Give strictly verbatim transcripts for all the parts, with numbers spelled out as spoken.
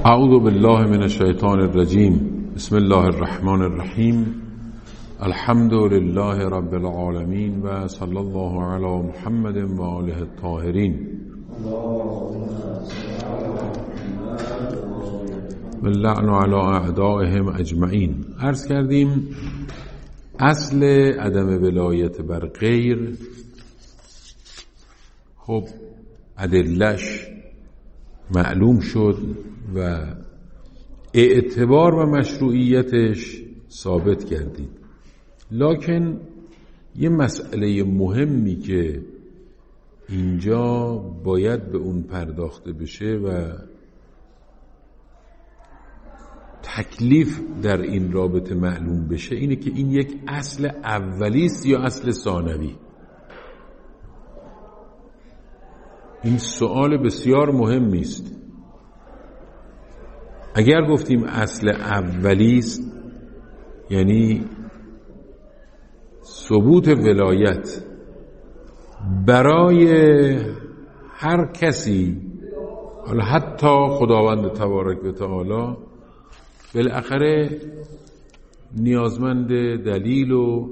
اعوذ بالله من الشیطان الرجیم. بسم الله الرحمن الرحیم. الحمد لله رب العالمین و صلی الله علی محمد و آله الطاهرین و اللعن علی اعدائهم اجمعین. عرض کردیم اصل عدم ولایت بر غیر، خب ادلش معلوم شد و اعتبار و مشروعیتش ثابت کردید. لکن یه مسئله مهمی که اینجا باید به اون پرداخته بشه و تکلیف در این رابطه معلوم بشه اینه که این یک اصل اولی است یا اصل ثانوی. این سوال بسیار مهمی است. اگر گفتیم اصل اولی است یعنی ثبوت ولایت برای هر کسی، حالا حتی خداوند تبارک و تعالی، بالاخره نیازمند دلیل و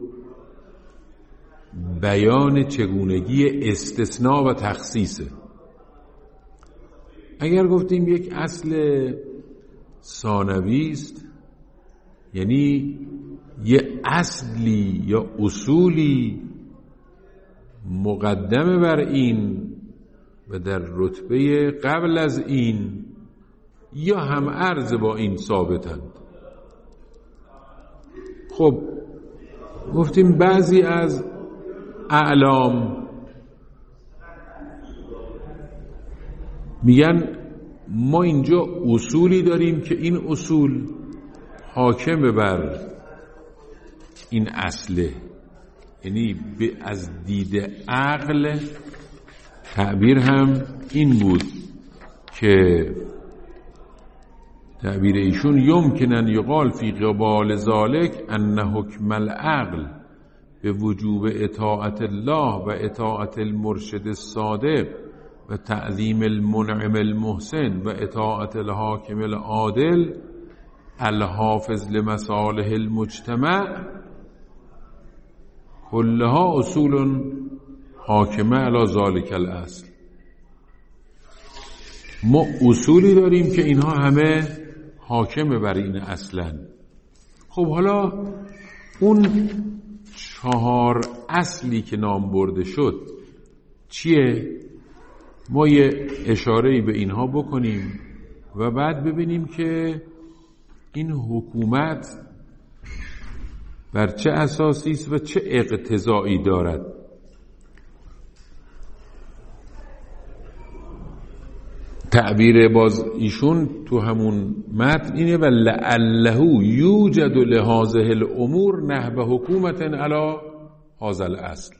بیان چگونگی استثناء و تخصیصه. اگر گفتیم یک اصل ثانوی است یعنی یه اصلی یا اصولی مقدمه بر این و در رتبه قبل از این یا هم عرض با این ثابتند. خب گفتیم بعضی از اعلام میگن ما اینجا اصولی داریم که این اصول حاکم بر این اصله، یعنی از دید عقل تعبیر هم این بود که تعبیر ایشون یمکنن یقال فی قبال ذالک ان حکم العقل به وجوب اطاعت الله و اطاعت المرشد الصادق و تعظیم المنعم المحسن و اطاعت الحاکم العادل الحافظ لمصالح المجتمع كلها اصول حاکمه علی ذالک الاصل. ما اصولی داریم که اینها همه حاکمه بر این اصلا. خب حالا اون چهار اصلی که نام برده شد چیه؟ ما یه اشاره‌ای به اینها بکنیم و بعد ببینیم که این حکومت بر چه اساسی است و چه اقتضایی دارد. تعبیر باز ایشون تو همون متن اینه و لعله یوجد لهذه الامور نحو حکومت علی هذا الاصل.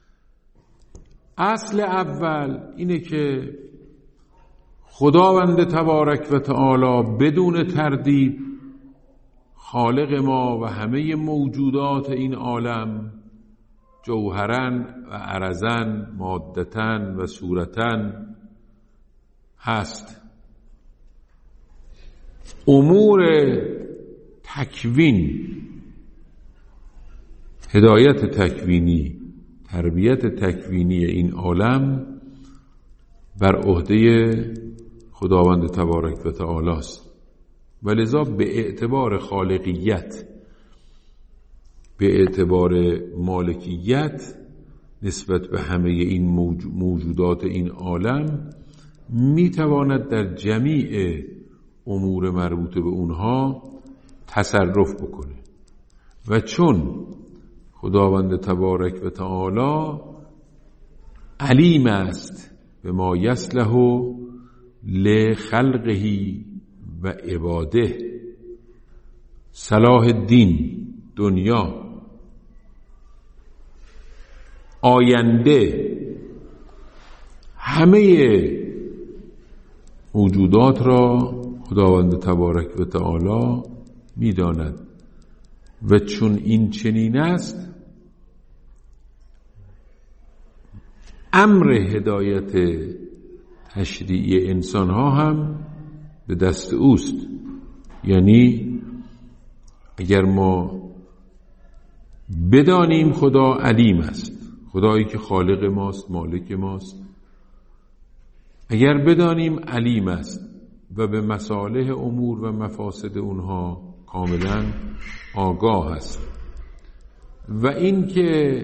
اصل اول اینه که خداوند تبارک و تعالی بدون تردید خالق ما و همه موجودات این عالم جوهرن و عرضن مادتن و صورتن هست. امور تکوین، هدایت تکوینی، تربیت تکوینی این عالم بر عهده خداوند تبارک و تعالی است و لذا به اعتبار خالقیت، به اعتبار مالکیت نسبت به همه این موجودات این عالم میتواند در جمیع امور مربوط به اونها تصرف بکنه. و چون خداوند تبارک و تعالی علیم است به ما یصلح لخلقه و عباده، صلاح الدین، دنیا، آینده، همه موجودات را خداوند تبارک و تعالی می‌داند و چون این چنین است امر هدایت تشریعی انسان ها هم به دست اوست. یعنی اگر ما بدانیم خدا علیم است، خدایی که خالق ماست، مالک ماست، اگر بدانیم علیم است و به مصالح امور و مفاسد اونها کاملا آگاه است و این که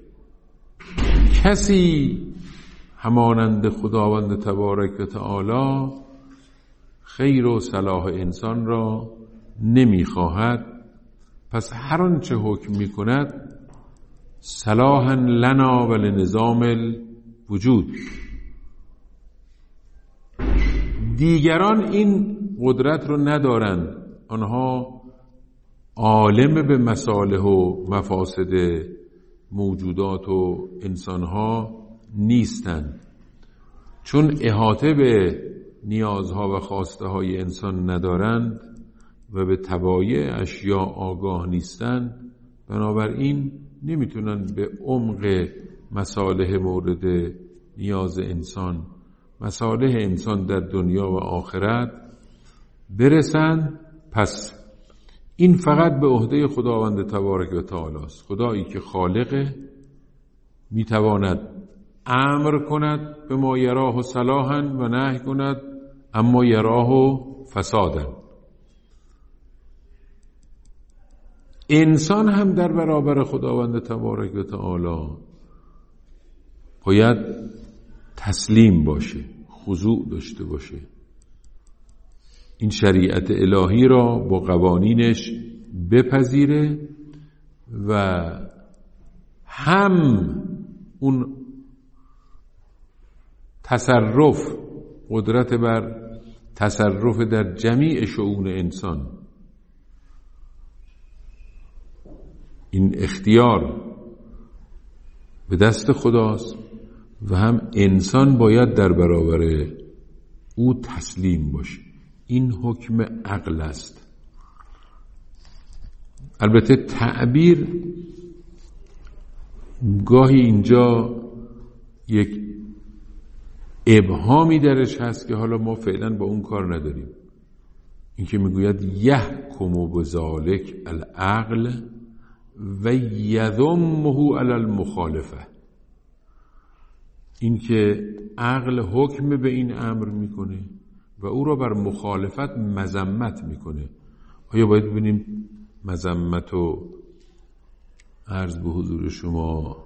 کسی همانند خداوند تبارک و تعالی خیر و صلاح انسان را نمیخواهد، پس هر آنچه حکم میکند صلاحا لنا و لنظام الوجود. دیگران این قدرت رو ندارند، آنها عالم به مصالح و مفاسد موجودات و انسانها نیستند، چون احاطه به نیازها و خواسته های انسان ندارند و به طبایع اشیاء آگاه نیستند، بنابراین نمیتونن به عمق مصالح مورد نیاز انسان، مصالح انسان در دنیا و آخرت برسند. پس این فقط به عهده خداوند تبارک و تعالی است. خدایی که خالق میتواند امر کند به ما یراه صلاحا و نهی کند اما یراه فسادا. انسان هم در برابر خداوند تبارک و تعالی باید تسلیم باشه، خضوع داشته باشه، این شریعت الهی را با قوانینش بپذیره و هم اون تصرف، قدرت بر تصرف در جمیع شؤون انسان، این اختیار به دست خداست و هم انسان باید در برابر او تسلیم باشه. این حکم عقل است. البته تعبیر گاهی اینجا یک ابهامی درش هست که حالا ما فعلا با اون کار نداریم. این که میگوید یحکم بذالک العقل و یذمه علی المخالفه، این که عقل حکم به این امر میکنه و او را بر مخالفت مذمت میکنه. آیا باید ببینیم مذمت و عرض به حضور شما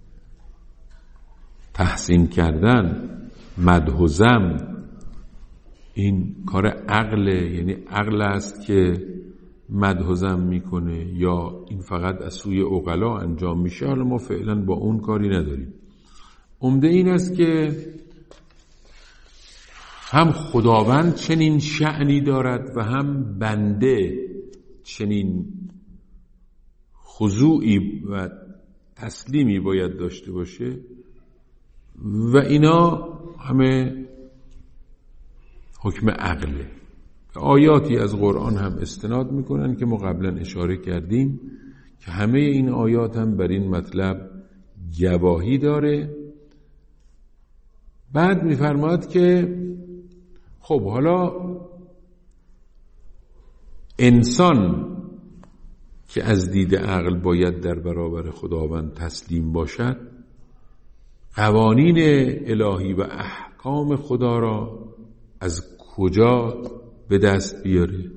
تحسین کردن، مدح و ذم، این کار عقله؟ یعنی عقل است که مدح و ذم میکنه یا این فقط از سوی عقلا انجام میشه؟ حالا ما فعلا با اون کاری نداریم. عمده این است که هم خداوند چنین شأنی دارد و هم بنده چنین خضوعی و تسلیمی باید داشته باشه و اینا همه حکم عقله. آیاتی از قرآن هم استناد میکنن که ما قبلا اشاره کردیم که همه این آیات هم بر این مطلب گواهی داره. بعد میفرماد که خب حالا انسان که از دید عقل باید در برابر خداوند تسلیم باشد، قوانین الهی و احکام خدا را از کجا به دست بیاره؟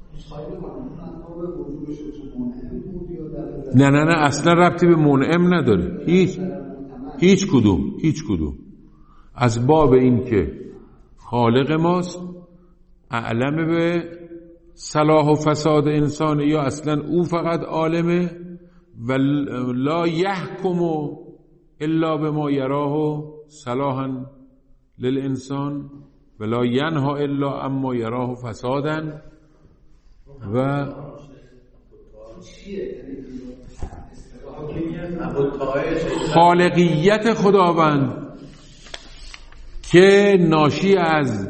نه نه نه اصلا ربطی به منعم نداره، هیچ هیچ کدوم هیچ کدوم از باب این که خالق ماست، اعلم به صلاح و فساد انسان، یا اصلا او فقط عالمه و لا یحکم الا بما یراه صلاحا للانسان و لا ینها الا اما یراه فسادا. و خالقیت خداوند که ناشی از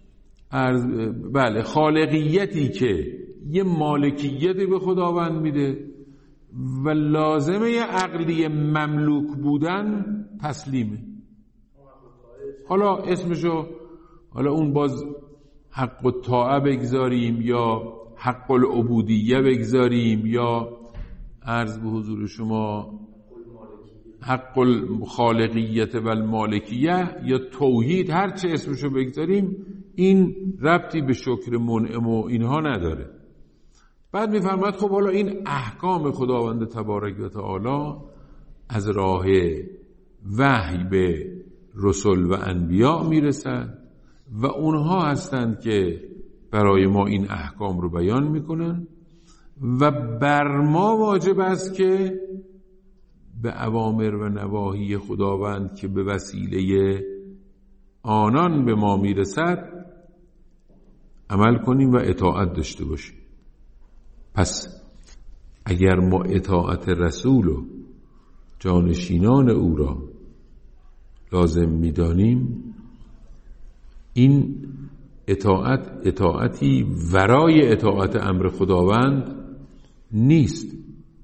بله خالقیتی که یه مالکیتی به خداوند میده و لازمه عقلی مملوک بودن تسلیمه. حالا اسمشو، حالا اون باز حق الطاعه بگذاریم یا حق العبودیه بگذاریم یا عرض به حضور شما حق الخالقیت و المالکیه یا توحید، هر چه اسمشو بگذاریم این ربطی به شکر منعم و اینها نداره. بعد میفرماید خب حالا این احکام خداوند تبارک و تعالی از راه وحی به رسل و انبیاء میرسد و اونها هستند که برای ما این احکام رو بیان میکنن و بر ما واجب است که به اوامر و نواهی خداوند که به وسیله آنان به ما میرسد عمل کنیم و اطاعت داشته باشیم. پس اگر ما اطاعت رسول و جانشینان او را لازم می‌دانیم، این اطاعت اطاعتی ورای اطاعت امر خداوند نیست.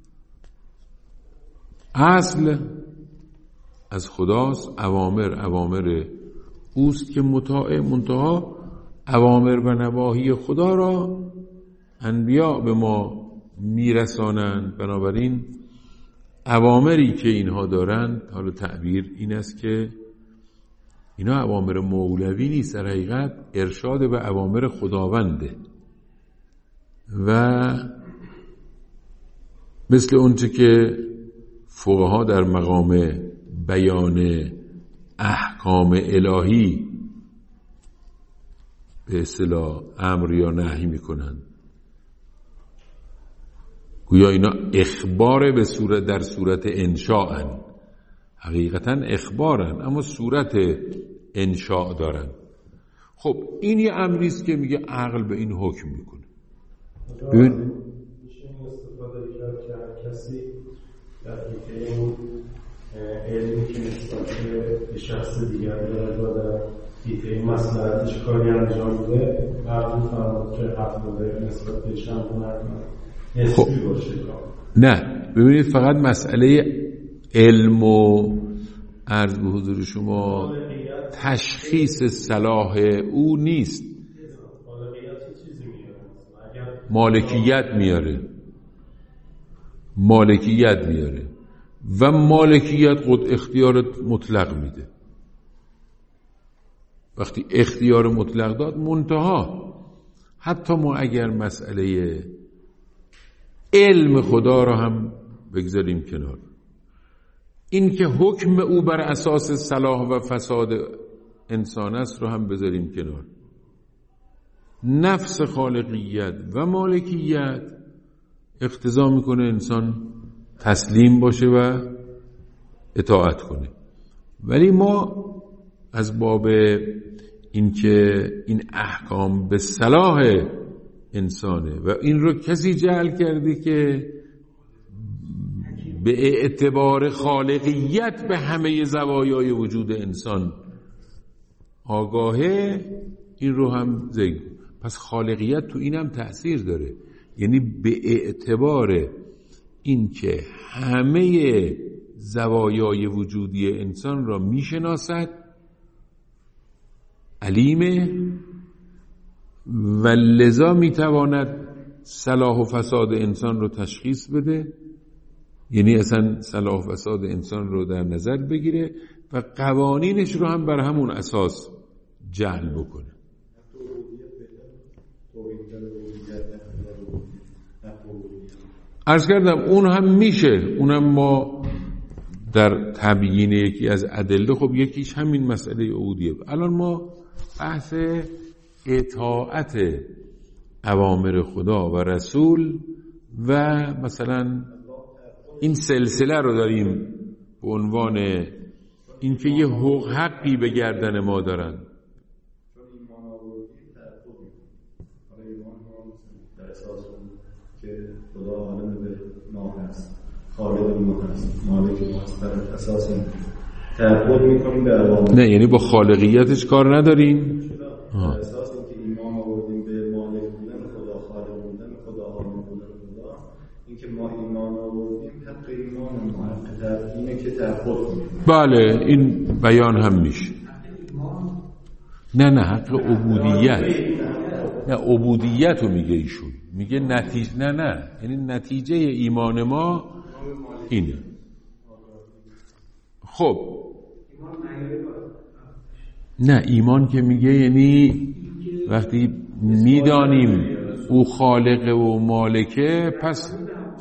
اصل از خداست، اوامر اوامر اوست که مطاع، منتها اوامر و نواهی خدا را انبیاء به ما میرسانند. بنابراین اوامری که اینها دارند، حالا تعبیر این است که اینا اوامر مولوی نیست، در حقیقت ارشاد به اوامر خداونده و مثل اونچه که فقها در مقام بیان احکام الهی به اصطلاح امر یا نهی میکنن، گویا اینا اخبار به صورت در صورت انشاءن، حقیقتا اخبارن اما صورت انشاء دارن. خب این یه امری است که میگه عقل به این حکم میکنه. ببین میشه استفاده کرد که کسی در اینکه اون علمی که نسبت به شخص دیگر داره و در دیده مصلحتش کاری انجام میده مردم فرمود که حق داره نسبت به شخص نسبی باشه. نه ببینید فقط مسئله علم و عرض به حضور شما تشخیص صلاح او نیست، مالکیت میاره مالکیت میاره و مالکیت خود اختیار مطلق میده. وقتی اختیار مطلق داد منتها حتی ما اگر مسئله علم خدا را هم بگذاریم کنار، این که حکم او بر اساس صلاح و فساد انسان است رو هم بذاریم کنار، نفس خالقیت و مالکیت اقتضا میکنه انسان تسلیم باشه و اطاعت کنه. ولی ما از باب این که این احکام به صلاح انسانه و این رو کسی جعل کرده که به اعتبار خالقیت به همه زوایای وجود انسان آگاهه، این رو هم زنگ. پس خالقیت تو اینم تأثیر داره، یعنی به اعتبار این که همه زوایای وجودی انسان را میشناسد، علیمه و لذا میتواند صلاح و فساد انسان رو تشخیص بده، یعنی اصلا صلاح و فساد انسان رو در نظر بگیره و قوانینش رو هم بر همون اساس جعل بکنه. عرض کردم اون هم میشه، اونم ما در تبیین یکی از ادله، خب یکیش همین مسئله عبودیه. الان ما بحث اطاعت اوامر خدا و رسول و مثلا این سلسله رو داریم به عنوان این که یه حق حقی به گردن ما دارن. چون ایمان آوردیم در خودیم، حالا ایمان ما در اساس که خدا عالم به ما هست، خالق ما هست، مالک ما هست، در اساس تعبد میکنیم به اوامر. نه یعنی با خالقیتش کار نداریم، در اساس اینکه ایمان آوردیم به مالک بودن خدا، خالق بودن خدا، عالم بودن خدا، اینکه ما ایمان آوردیم حق ایمان ما حق در اینه که تعبد کنیم. بله این بیان هم میشه. نه نه حق عبودیت نه عبودیت رو میگه ایشون، میگه نتیجه، نه نه یعنی نتیجه ایمان ما اینه. خب نه ایمان که میگه یعنی وقتی میدانیم او خالق و مالکه پس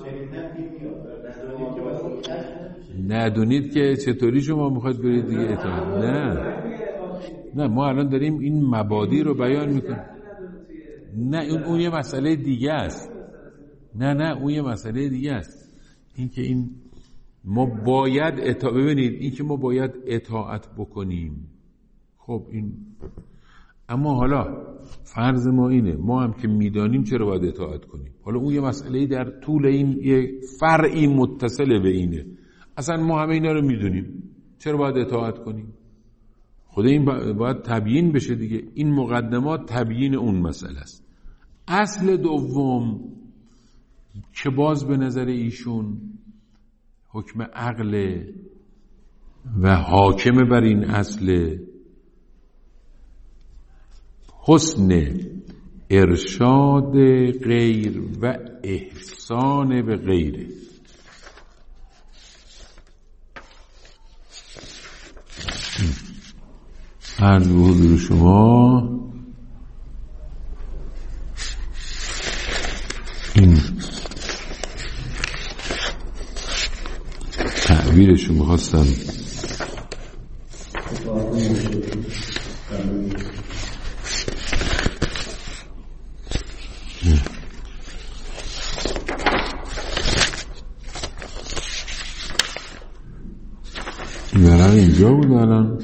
ندونید که چطوری شما میخواید برید دیگه اطاعت. نه نه ما الان داریم این مبادی رو بیان میکنیم. نه اون اون یه مسئله دیگه است. نه نه اون یه مسئله دیگه است. این که این ما باید اطاعت، ببینید این که ما باید اطاعت بکنیم. خب این اما حالا فرض ما اینه ما هم که میدانیم چرا باید اطاعت کنیم. حالا اون یه مسئله در طول این یه فرعی متصل به اینه. اصلا ما همه اینا رو میدونیم چرا باید اطاعت کنیم. خود این باید تبیین بشه دیگه. این مقدمات تبیین اون مسئله است. اصل دوم که باز به نظر ایشون حکم عقل و حاکم بر این اصل حسن ارشاد غیر و احسان به غیره. عرض به حضور شما این تعبیرش رو میخواستم برای اینجا بود الان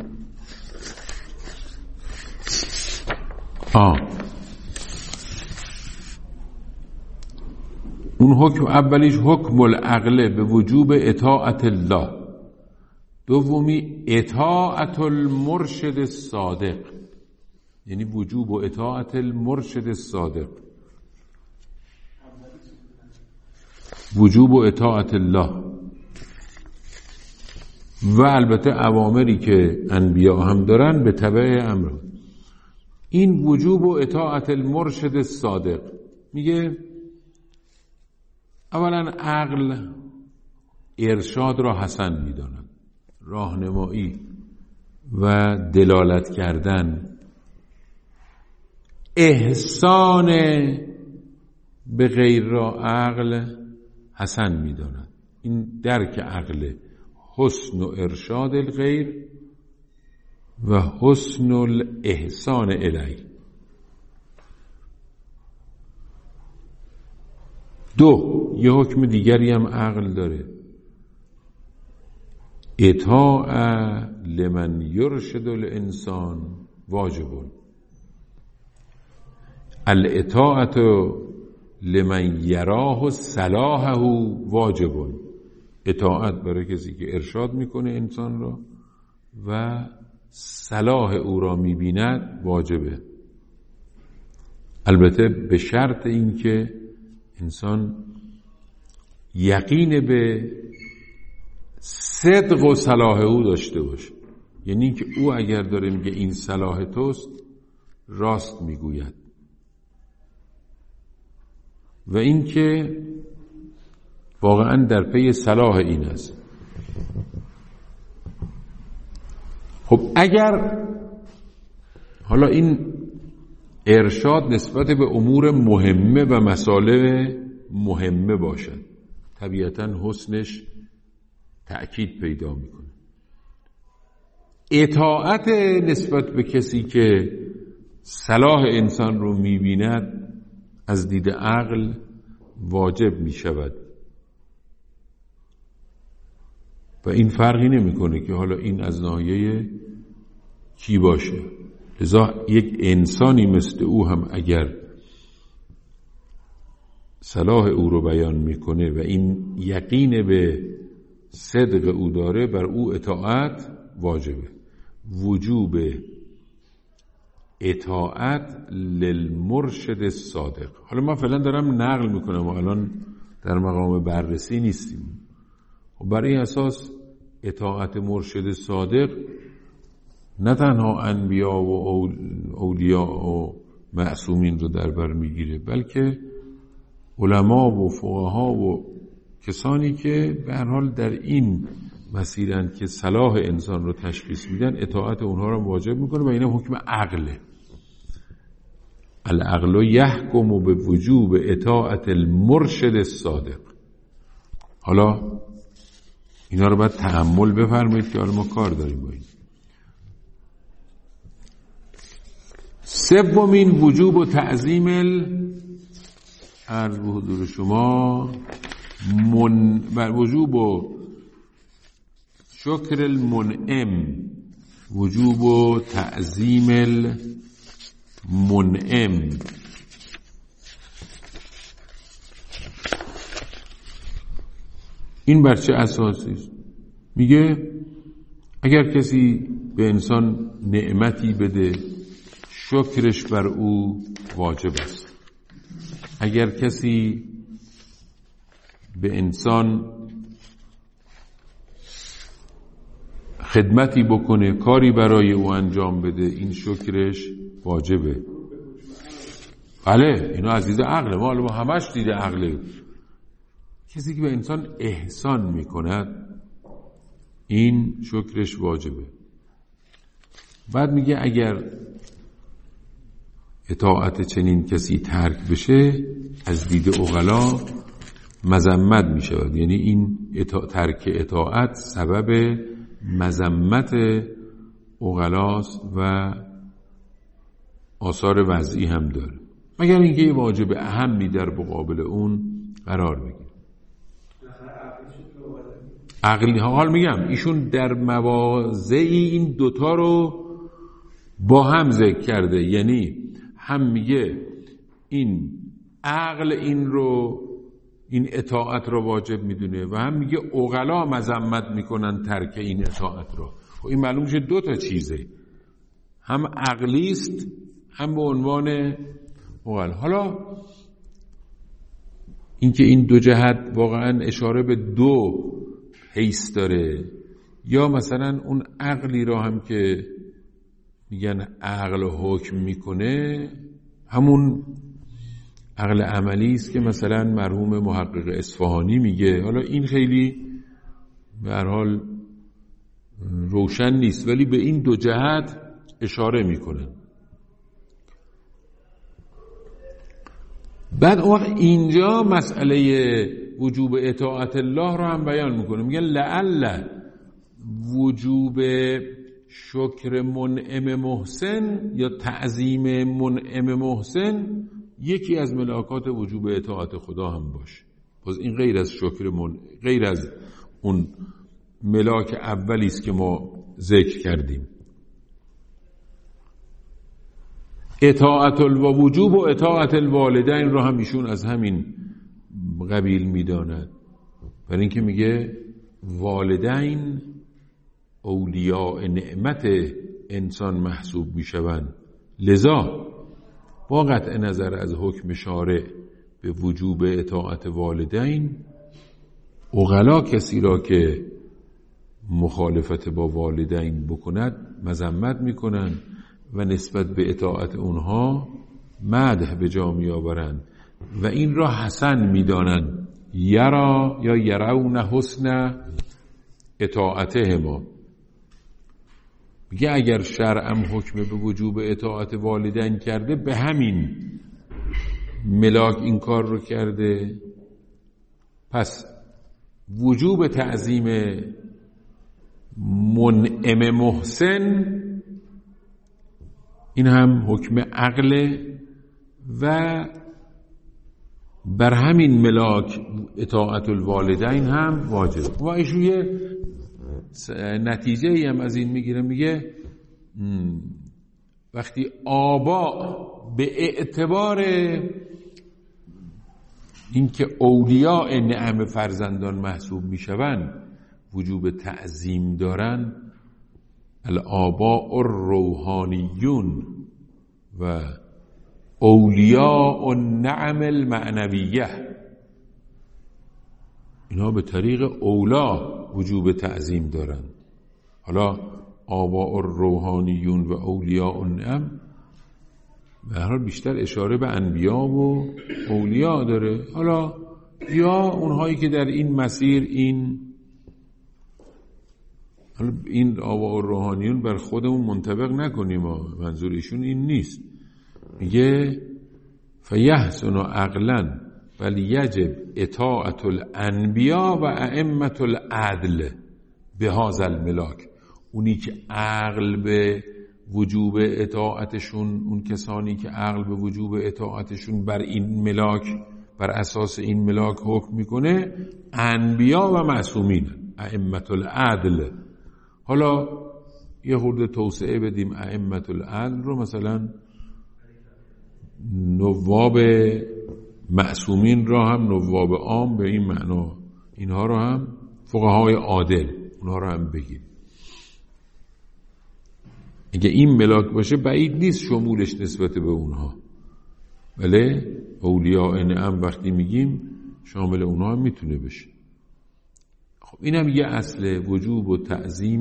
آه اون حکم اولیش حکم العقل به وجوب اطاعت الله، دومی اطاعت المرشد الصادق یعنی وجوب و اطاعت المرشد الصادق، وجوب و اطاعت الله و البته اوامری که انبیا هم دارن به تبع امر. این وجوب و اطاعت المرشد الصادق میگه اولا عقل ارشاد را حسن میداند، راهنمایی و دلالت کردن، احسان به غیر را عقل حسن میداند. این درک عقل حسن و ارشاد الغیر و حسن الاحسان الیه. دو یه حکم دیگری هم عقل داره، اطاع لمن یرشد الانسان واجب، الاطاعت لمن یراه صلاحه واجب، اطاعت برای کسی که ارشاد میکنه انسان را و صلاح او را میبیند واجبه، البته به شرط این که انسان یقین به صدق و صلاح او داشته باشه، یعنی که او اگر داره میگه این صلاح توست راست میگوید و این که واقعا در پی صلاح این است. خب اگر حالا این ارشاد نسبت به امور مهمه و مسائل مهمه باشد، طبیعتاً حسنش تأکید پیدا میکنه. اطاعت نسبت به کسی که صلاح انسان رو میبیند از دید عقل واجب میشود و این فرقی نمیکنه که حالا این از ناحیه کی باشه. لذا یک انسانی مثل او هم اگر صلاح او رو بیان میکنه و این یقین به صدق او داره، بر او اطاعت واجبه. وجوب اطاعت للمرشد الصادق. حالا ما فعلا دارم نقل میکنم و الان در مقام بررسی نیستیم. و برای اساس اطاعت مرشد صادق نه تنها انبیا و اولیا و معصومین رو در بر میگیره، بلکه علما و فقها و کسانی که به هر حال در این مسیرن که صلاح انسان رو تشخیص میدن، اطاعت اونها رو واجب میکنه و اینا حکم عقله. العقل یحکم به وجوب اطاعت المرشد الصادق. حالا اینا رو باید تأمل بفرمایید که حالا ما کار داریم با این. سومین وجوب و تعظیم ال عرض به حضور شما من بر وجوب و شکر المنعم، وجوب و تعظیم المنعم. این بر چه اساسی است؟ میگه اگر کسی به انسان نعمتی بده، شکرش بر او واجب است. اگر کسی به انسان خدمتی بکنه، کاری برای او انجام بده، این شکرش واجبه. بله اینا از دید عقله، ما ما همش دید عقله. کسی که به انسان احسان میکند این شکرش واجبه. بعد میگه اگر اطاعت چنین کسی ترک بشه از دید عقلا مذمت میشود، یعنی این اطاع... ترک اطاعت سبب مذمت عقلاست و آثار وضعی هم داره، مگر اینکه یه واجب اهمی در مقابل اون قرار بگیره. عقلی حال میگم ایشون در مواضعی این دوتا رو با هم ذکر کرده، یعنی هم میگه این عقل این رو این اطاعت رو واجب میدونه و هم میگه عقلا مذمت میکنن ترک این اطاعت رو. و این معلوم میشه دو تا چیزه، هم عقلی است هم به عنوان عقل. حالا اینکه این دو جهت واقعا اشاره به دو حیث داره، یا مثلا اون عقلی را هم که میگن عقل حکم میکنه همون عقل عملی است که مثلا مرحوم محقق اصفهانی میگه. حالا این خیلی به هر حال روشن نیست، ولی به این دو جهت اشاره میکنن. بعد وقت اینجا مسئله وجوب اطاعت الله رو هم بیان میکنه، میگن لعل وجوب شکر منعم محسن یا تعظیم منعم محسن یکی از ملاکات وجوب اطاعت خدا هم باشه. باز این غیر از شکر من... غیر از اون ملاک اولی است که ما ذکر کردیم. اطاعت و وجوب و اطاعت الوالدین رو هم ایشون از همین قبیل میداند، برای اینکه میگه والدین اولیاء نعمت انسان محسوب میشوند، لذا با قطع نظر از حکم شارع به وجوب اطاعت والدین، عقلا کسی را که مخالفت با والدین بکند مذمت میکنند و نسبت به اطاعت اونها مدح به جا میآورند و این را حسن میدانند. یرا یا یرون حسن اطاعتهما. میگه اگر شرعم حکم به وجوب اطاعت والدین کرده، به همین ملاک این کار رو کرده، پس وجوب تعظیم منعم محسن این هم حکم عقل و بر همین ملاک اطاعت الوالدین هم واجب. و ایشون یه نتیجه ای هم از این میگیره، میگه وقتی آبا به اعتبار اینکه اولیاء نعم فرزندان محسوب میشوند وجوب تعظیم دارن، الآباء الروحانیون و اولیاء النعم المعنویه، اینا به طریق اولا وجوب تعظیم دارن. حالا آباء الروحانیون و اولیاء النعم به هر حال بیشتر اشاره به انبیا و اولیا داره. حالا یا اونهایی که در این مسیر این حالا این آوا و روحانیون بر خودمون منطبق نکنیم، منظور ایشون این نیست. میگه فیحسن عقلا بل یجب اطاعت الانبیا و ائمه العدل به هذا الملاک. اونی که عقل به وجوب اطاعتشون، اون کسانی که عقل به وجوب اطاعتشون بر این ملاک، بر اساس این ملاک حکم میکنه، انبیا و معصومین، ائمه العدل. حالا یه خورده توسعه بدیم ائمه العدل رو، مثلا نواب معصومین را هم نواب عام به این معنا، اینها رو هم فقهای عادل، اونها رو هم بگیم. اگه این ملاک باشه بعید نیست شمولش نسبت به اونها، بله اولیاء نعم وقتی میگیم شامل اونها هم میتونه بشه. خب اینم یه اصل وجوب و تعظیم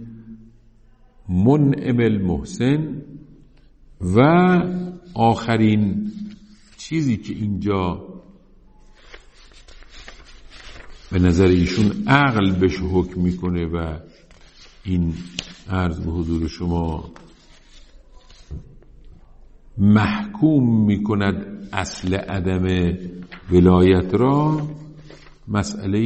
المنعم المحسن. و آخرین چیزی که اینجا به نظر ایشون عقل بهش حکم میکنه و این عرض به حضور شما محکوم میکند اصل عدم ولایت را، مسئله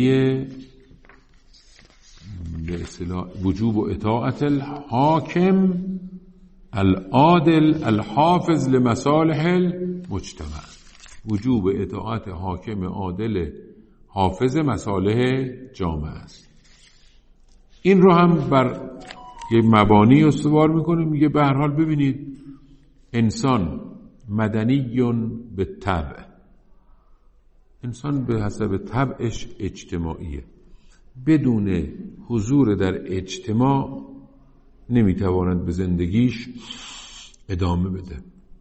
به اصطلاح وجوب و اطاعت الحاکم العادل الحافظ لمصالح المجتمع، وجوب اطاعت حاکم عادل حافظ مصالح جامعه است. این رو هم بر یه مبانی استوار میکنه. میگه به هر حال ببینید انسان مدنیون به طبع، انسان به حسب طبعش اجتماعیه، بدون حضور در اجتماع نمیتواند به زندگیش ادامه بده.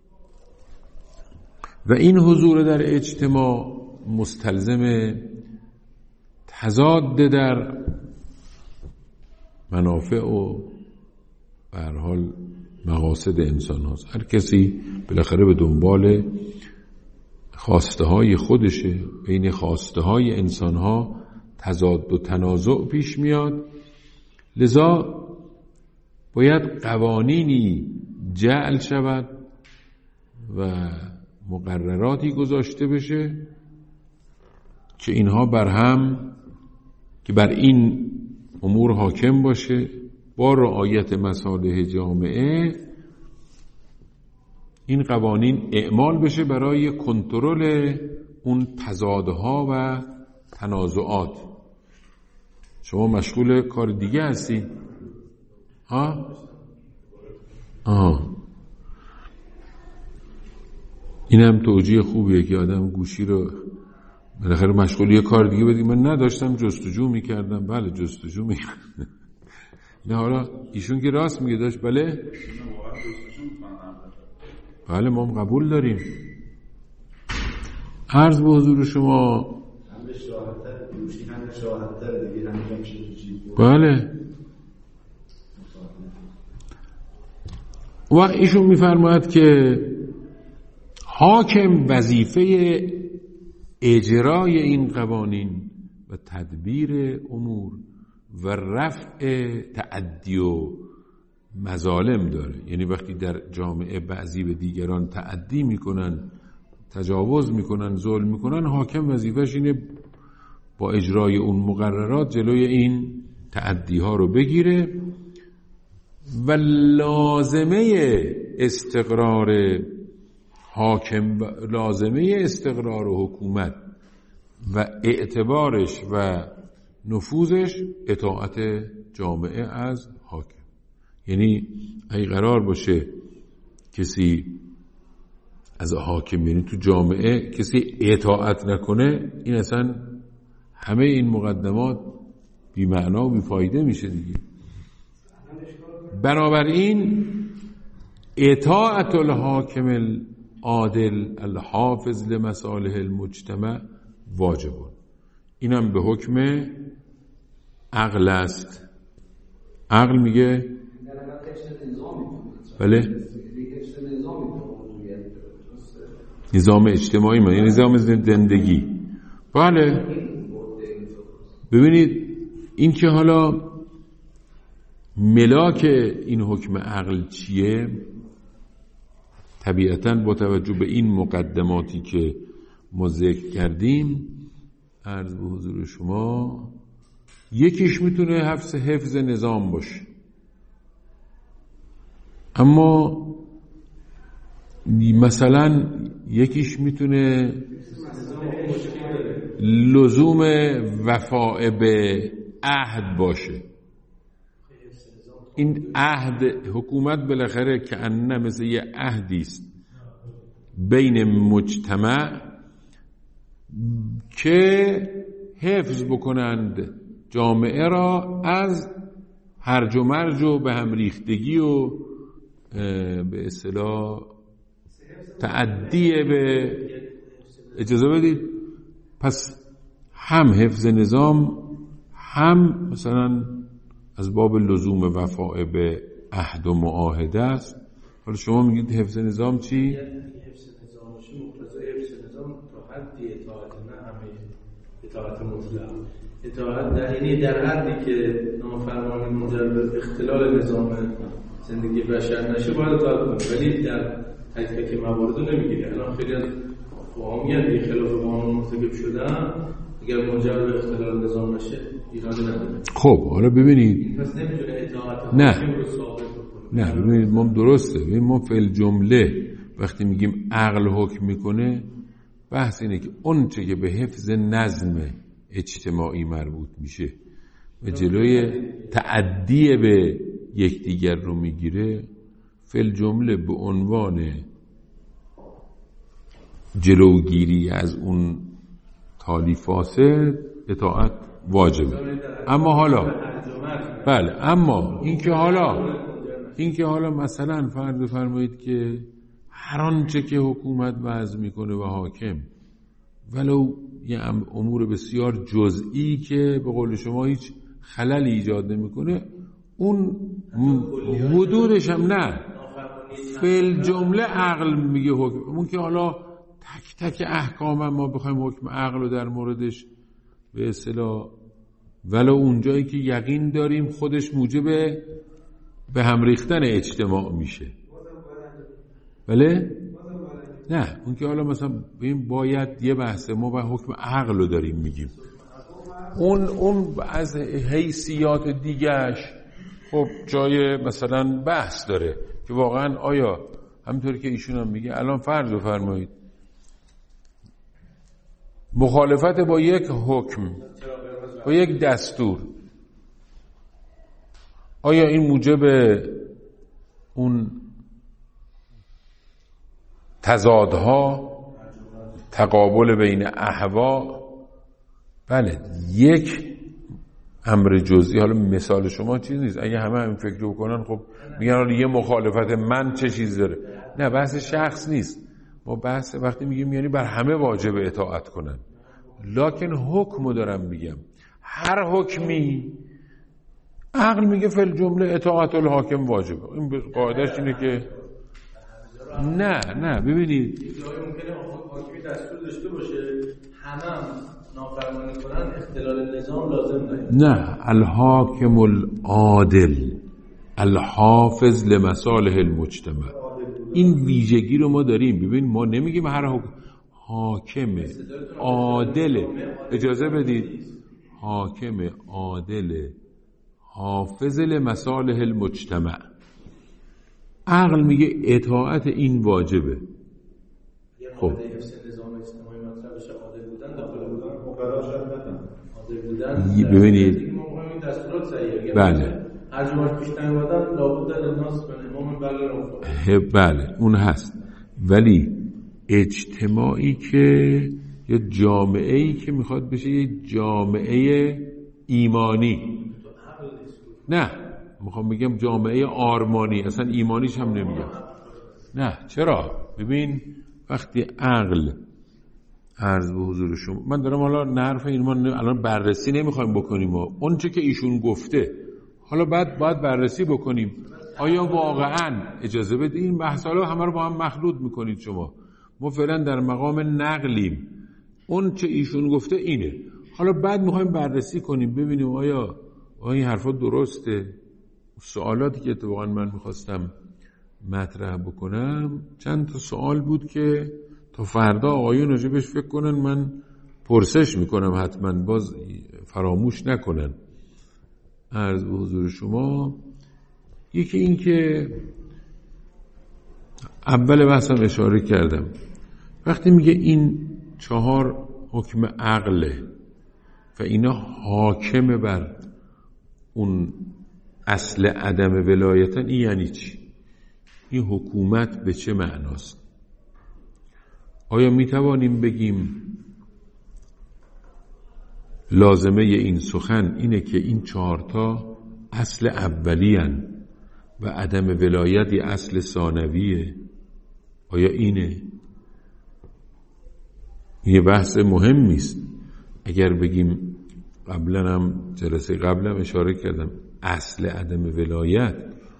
و این حضور در اجتماع مستلزم تضاد در منافع و به هر حال مقاصد انسان هاست. هر کسی بالاخره به دنبال خواسته های خودشه، بین خواسته های انسان ها تضاد و تنازع پیش میاد. لذا باید قوانینی جعل شود و مقرراتی گذاشته بشه که اینها بر هم که بر این امور حاکم باشه، با رعایت مصالح جامعه این قوانین اعمال بشه برای کنترل اون تضادها و تنازعات. شما مشغول کار دیگه هستی؟ ها؟ آه. این هم توجیه خوبیه که آدم گوشی رو بالاخره مشغول یه کار دیگه بدیم. من نداشتم جستجو میکردم. بله جستجو میکردم. نه حالا ایشون که راست میگه داشت. بله بله ما هم قبول داریم. عرض به حضور شما بله وقت ایشون میفرماید که حاکم وظیفه اجرای این قوانین و تدبیر امور و رفع تعدی و مظالم داره. یعنی وقتی در جامعه بعضی به دیگران تعدی میکنن، تجاوز میکنن، ظلم میکنن، حاکم وظیفه‌ش اینه با اجرای اون مقررات جلوی این تعدی ها رو بگیره. و لازمه استقرار حاکم، لازمه استقرار و حکومت و اعتبارش و نفوذش اطاعت جامعه از حاکم. یعنی اگه قرار باشه کسی از حاکم، یعنی تو جامعه کسی اطاعت نکنه، این اصلا همه این مقدمات بی معنا و بی فایده میشه دیگه. بنابراین اطاعت الحاکم العادل الحافظ لمصالح المجتمع واجبه. اینم به حکم عقل است. عقل میگه بله نظام اجتماعی ما، یعنی نظام زندگی. بله ببینید این که حالا ملاک این حکم عقل چیه، طبیعتاً با توجه به این مقدماتی که ما ذکر کردیم عرض به حضور شما، یکیش میتونه حفظ حفظ نظام باشه، اما مثلا یکیش میتونه لزوم وفاء به عهد باشه. این عهد حکومت بالاخره که انه مثل یه عهدی است بین مجتمع که حفظ بکنند جامعه را از هرج و مرج و به هم ریختگی و به اصطلاح تعدی به، اجازه بدید، پس هم حفظ نظام هم مثلا از باب لزوم وفاء به عهد و معاهده است. حالا شما میگید حفظ نظام چی؟ حفظ نظام باشه مقتضای حفظ نظام تا حدی اطاعت، نه همه اطاعت مطلق. اطاعت در یعنی در حدی که نافرمانی منجر به اختلال نظام زندگی بشر نشه باید اطاعت کنه، ولی در تک تک موارد نمیگیره. الان خیلی از فقها میگن خلاف قانون مرتکب شدن اگر منجر به اختلال نظام نشه ایرادی نداره. خب حالا ببینید، پس نمیتونه اطاعت نه رو ثابت بکنه. نه ببینید ما درسته، ببینید ما فی الجمله وقتی میگیم عقل حکم میکنه، بحث اینه که اون چه که به حفظ نظم اجتماعی مربوط میشه و جلوی تعدی به یکدیگر رو میگیره، فی الجمله به عنوان جلوگیری از اون تالی فاسد اطاعت واجبه. اما حالا بله اما اینکه حالا اینکه حالا مثلا فرض فرمایید که هر آنچه که حکومت وضع میکنه و حاکم ولو یه امور بسیار جزئی که به قول شما هیچ خللی ایجاد نمیکنه، اون حدودش هم نه، فی جمله عقل میگه حکم. اون که حالا تک تک احکام ما بخوایم حکم عقل رو در موردش به اصطلاح، ولو اونجایی که یقین داریم خودش موجب به هم ریختن اجتماع میشه، بله؟ نه اون که حالا مثلا ببین باید یه بحثه ما با حکم عقل رو داریم میگیم، اون اون از حیثیات دیگهش خب جای مثلا بحث داره که واقعا آیا همینطوری که ایشون هم میگه الان فرض بفرمایید مخالفت با یک حکم، با یک دستور، آیا این موجب اون تضادها، تقابل بین اهوا؟ بله یک امر جزئی. حالا مثال شما چیز نیست، اگه همه همین فکر رو بکنن خب میگن حالا یه مخالفت من چه چیز داره. نه بحث شخص نیست، ما بحث وقتی میگیم یعنی بر همه واجب اطاعت کنن، لکن حکمو دارم میگم، هر حکمی عقل میگه فی الجمله اطاعت الحاکم واجبه. این قاعدهش اینه که نه نه ببینید ممکنه حاکمی دستور داشته باشه همه هم نافرمانی کنن، اختلال نظام لازم داره. نه، الحاکم العادل الحافظ لمصالح المجتمع، این ویژگی رو ما داریم. ببین ما نمیگیم هر حکم، حاکم عادل، اجازه بدید، حاکم عادل حافظ لمصالح المجتمع. عقل میگه اطاعت این واجبه. خب ببینید بله بله اون هست، ولی اجتماعی که یا جامعه‌ای که میخواد بشه یه جامعه ایمانی، نه میخوام بگم جامعه آرمانی، اصلا ایمانیش هم نمیگم. نه چرا؟ ببین وقتی عقل، عرض به حضور شما من دارم حالا نرف این ما الان بررسی نمیخوایم بکنیم و اون چه که ایشون گفته حالا بعد باید بررسی بکنیم آیا واقعا، اجازه بدین بحث حالا همه رو با هم مخلوط میکنید شما، ما فعلا در مقام نقلیم، اون چه ایشون گفته اینه. حالا بعد میخوایم بررسی کنیم ببینیم آیا آیا این حرفا درسته. سوالاتی که اتفاقا من میخواستم مطرح بکنم چند تا سوال بود که تا فردا آقایون راجبش فکر کنن، من پرسش میکنم حتما باز فراموش نکنن. عرض به حضور شما یکی این که اول بحثم اشاره کردم، وقتی میگه این چهار حکم عقله و اینا حاکم بر اون اصل عدم ولایتن، این یعنی چی؟ این حکومت به چه معناست؟ آیا میتوانیم بگیم لازمه این سخن اینه که این چهارتا اصل اولی هن و عدم ولایتی اصل ثانویه؟ آیا اینه؟ یه بحث مهمی است. اگر بگیم قبلا هم جلسه قبلا اشاره کردم اصل عدم ولایت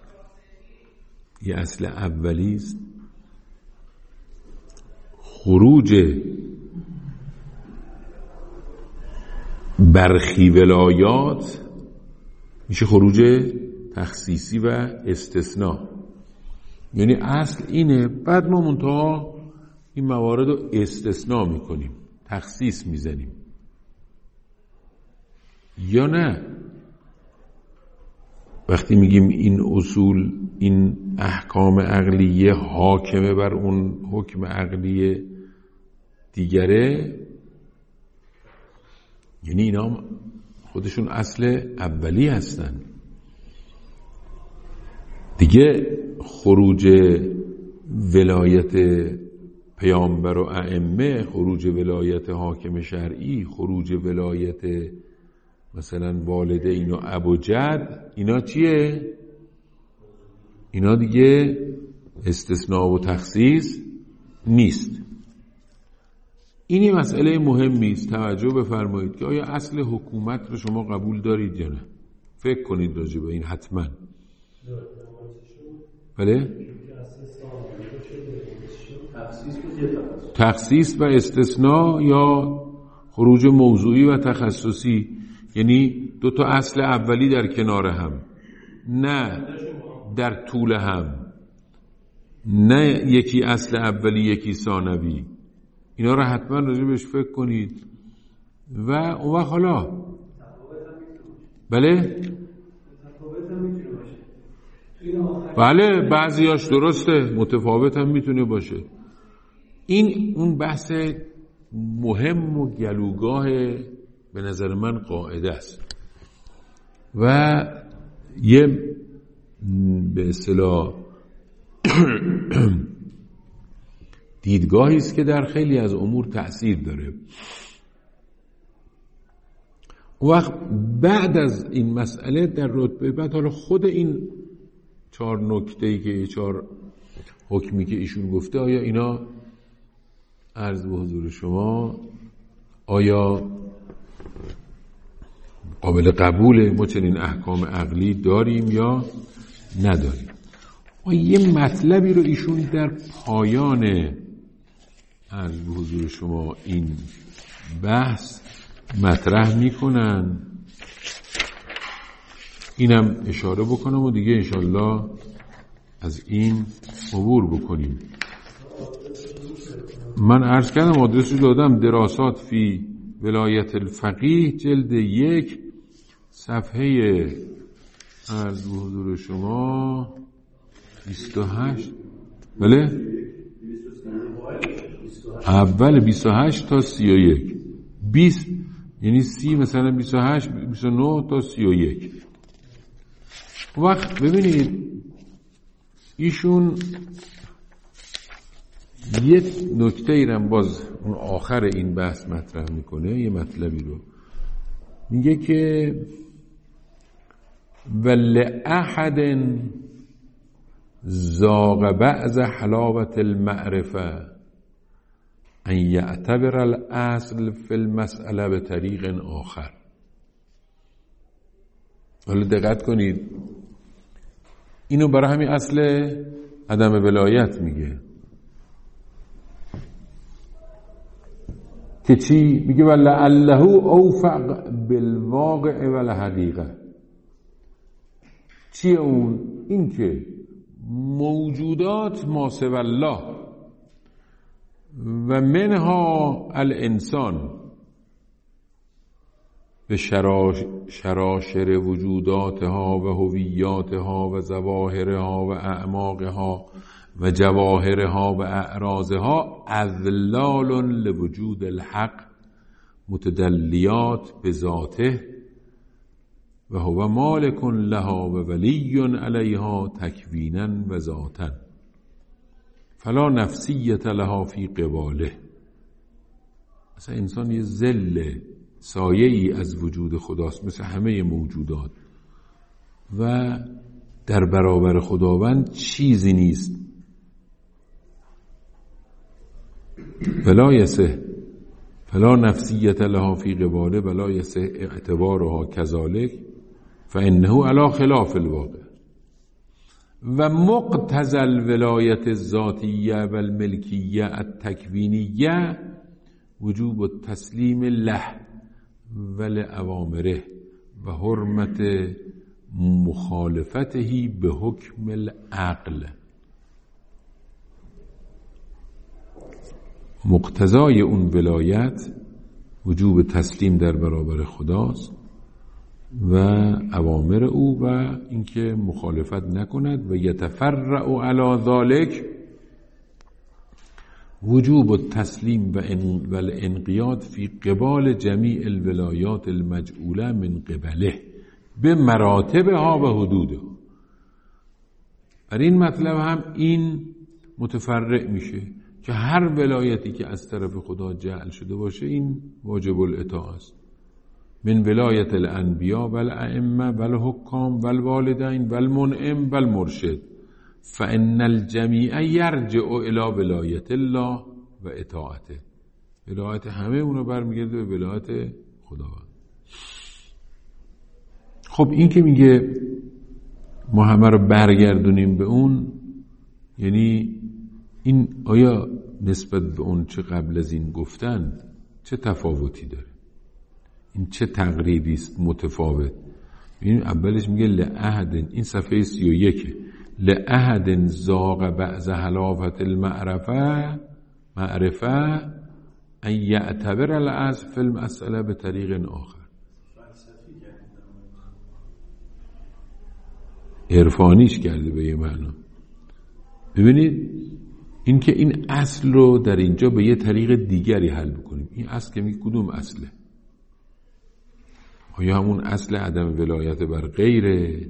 یه اصل اولی است، خروج برخی ولایات میشه خروج تخصیصی و استثناء. یعنی اصل اینه، بعد ما منتها این موارد رو استثناء میکنیم، تخصیص میزنیم. یا نه وقتی میگیم این اصول، این احکام عقلیه حاکمه بر اون حکم عقلی دیگره، یعنی اینا خودشون اصل اولی هستن دیگه. خروج ولایت پیامبر و ائمه، خروج ولایت حاکم شرعی، خروج ولایت مثلا والدین و ابوجد، اینا چیه؟ اینا دیگه استثناء و تخصیص نیست. اینی مسئله مهمی است. توجه بفرمایید که آیا اصل حکومت رو شما قبول دارید یا نه؟ فکر کنید راجع به این حتما. بله؟ تخصیص و استثناء یا خروج موضوعی و تخصصی، یعنی دو تا اصل اولی در کنار هم، نه در طول هم، نه یکی اصل اولی یکی ثانوی. اینا رو حتما راجع بهش فکر کنید. و اون وقت حالا بله بله بعضیاش درسته، متفاوت هم میتونه باشه. این اون بحث مهم و گلوگاه به نظر من قاعده است و یه به اصطلاح دیدگاهی است که در خیلی از امور تأثیر داره. وقت بعد از این مسئله در رتبه بعد، حالا خود این چهار نکته‌ای که چهار حکمی که ایشون گفته، آیا اینا عرض به حضور شما آیا قابل قبوله؟ ما چنین احکام عقلی داریم یا نداریم؟ و یه مطلبی رو ایشون در پایان عرض به حضور شما این بحث مطرح میکنن، اینم اشاره بکنم و دیگه انشالله از این عبور بکنیم. من عرض کردم آدرس رو دادم، دراسات فی ولایت الفقیه جلد یک صفحه عرض به حضور شما بیست و هشت، بله اول بیست و هشت تا سی و یک، بیست یعنی سی مثلا بیست و هشت بیست و نه تا سی و یک. وقت ببینید ایشون یه نکته ایرم باز اون آخر این بحث مطرح میکنه، یه مطلبی رو میگه که ولأحد ذاق بعض حلاوة المعرفة ان یعتبر الاصل فی المسئله به طریق آخر. حالا دقت کنید، اینو برای همین اصل عدم ولایت میگه. که چی؟ میگه ولعله اوفق بالواقع والحقیقه. چیه اون؟ این که موجودات ما سوی الله و منها الانسان به شراشر وجوداتها و هویاتها و ظواهرها و اعماقها و جواهرها و اعراضها اذلال لوجود الحق متدلیات بذاته و هو مالک لها و ولی علیها تکوینا و ذاتا فلا نفسیت لها فی قباله. مثلا انسان یه ذل سایه ای از وجود خداست مثل همه موجودات و در برابر خداوند چیزی نیست. فلا یسه فلا نفسیت لها فی قباله ولا یسه اعتبارها کذالک فانه علی خلاف الواقع. و مقتضى الولایت الذاتیه و الملکیه التکوینیه وجوب التسلیم له و لأوامره و حرمت مخالفته به حکم العقل. مقتضای اون ولایت وجوب تسلیم در برابر خداست و اوامر او و اینکه مخالفت نکند و یتفرع علی ذلک وجوب التسلیم و الانقیاد فی قبال جمیع الولایات المجعوله من قبله به مراتبها و حدودها. بر این مطلب هم این متفرع میشه که هر ولایتی که از طرف خدا جعل شده باشه این واجب الاطاعه است، من ولایت الانبیاء و الائمه و الحکام و الوالدین و المنعم و المرشد فان الجمیع یرجع الی ولایت الله و اطاعته. ولایت همه اونو برمیگرده به ولایت خداوند. خب این که میگه ما همه رو برگردونیم به اون، یعنی این آیا نسبت به اون چه قبل از این گفتند چه تفاوتی داره؟ این چه تقریری است متفاوت؟ این اولش میگه لعهد، این صفحه سی و یک، لعهد زاغ بعض حلافت المعرفه معرفه ان یعتبر العصر فی المسئله به طریق آخر. عرفانیش کرده به یه معنا. ببینید این که این اصل رو در اینجا به یه طریق دیگری حل بکنیم. این اصل که میگه کدوم اصله؟ آیا همون اصل عدم ولایت بر غیره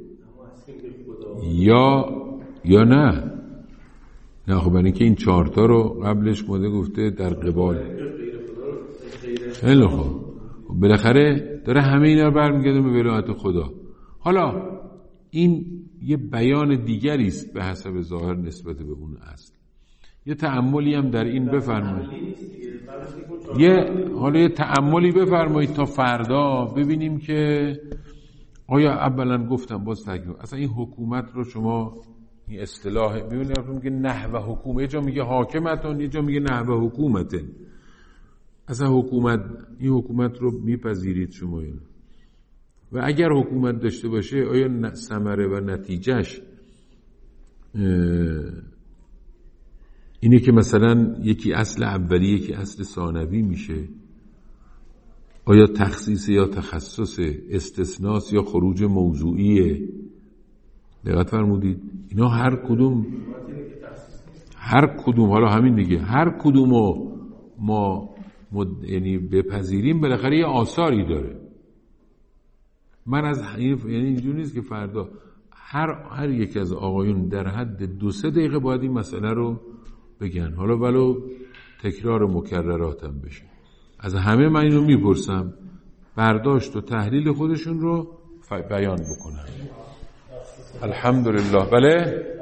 یا یا نه؟ نه خب برای اینکه این چهارتا رو قبلش ماده گفته در قبال. خیلی خوب، بالاخره داره همه اینا رو برمیگرده به ولایت خدا. حالا این یه بیان دیگری است به حسب ظاهر نسبت به اون اصل. یه تأملی هم در این بفرمایید. یه حالا یه تأملی بفرمایید تا فردا ببینیم که آیا اولا گفتم باز تکرار اصلا این حکومت رو شما این اصطلاح ببینید میگه نحو حکومت، یه جا میگه حاکمتون، یه جا میگه نحو حکومتن. اصلا حکومت این حکومت رو میپذیرید شما اینا؟ و اگر حکومت داشته باشه آیا ثمره و نتیجهش اینه که مثلا یکی اصل اولی یکی اصل ثانوی میشه؟ آیا تخصیص یا تخصص، استثناس یا خروج موضوعیه؟ دقت فرمودید اینا هر کدوم هر کدوم حالا همین دیگه هر کدومو ما مد... یعنی بپذیریم بالاخره یه آثاری داره. من از یعنی اینجوری نیست که فردا هر هر یک از آقایون در حد دو سه دقیقه باید این مسئله رو بگن، حالا ولو تکرار مکرراتم بشه. از همه من اینو میپرسم برداشت و تحلیل خودشون رو بیان بکنن. الحمدلله. بله